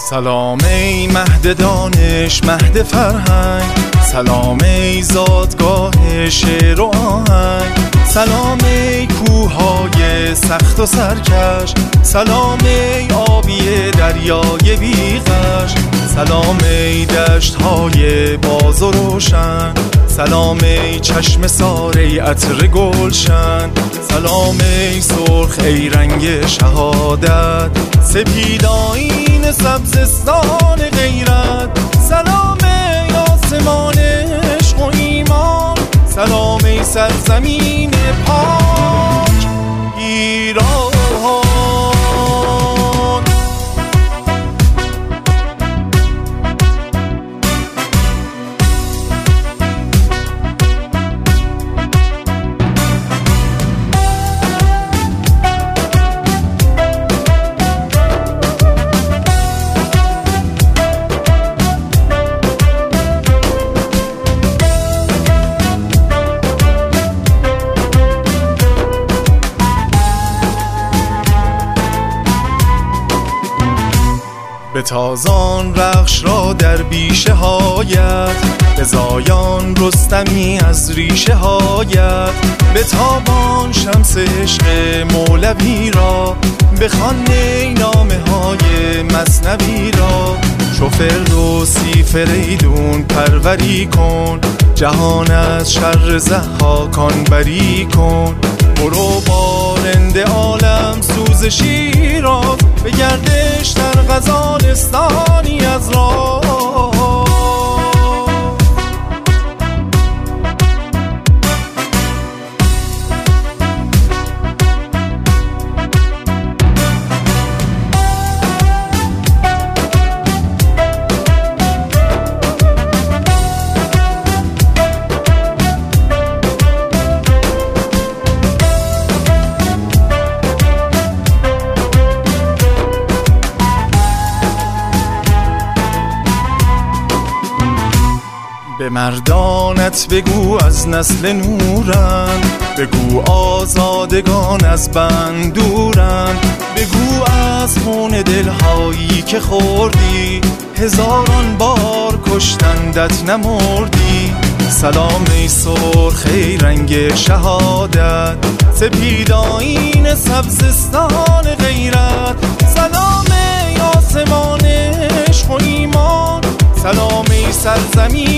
سلام ای مهد دانش، مهد فرهنگ، سلام ای زادگاه شعر و آهنگ، سلام ای کوههای سخت و سرکش، سلام ای آبی دریای بیغش، سلام ای دشتهای باز و روشن، سلام ای چشم سار ای عطر گلشن، سلام ای سرخ ای رنگ شهادت، سپید آیین سبزستان غیرت، سلام ای آسمان عشق و ایمان، سلام ای سرزمین پاک ایران. به تازان رخش را در بیشه هایت، به زایان رستمی از ریشه هایت، به تابان شمس عشق مولوی را، بخوان نامه های مثنوی را، چو فردوسی فریدون پروری کن، جهان از شر ضحاکان بری کن، برو بارند عالم سوز شیراز، به گردش در غزالستانی از راه. به مردانت بگو از نسل نورن، بگو آزادگان از بند دورن، بگو از خون دلهایی که خوردی، هزاران بار کشتندت نمردی، سلام ای سرخ ای رنگ شهادت، سپید آیین سبزستان غیرت، سلام ای آسمان عشق و ایمان، سلام ای سرزمین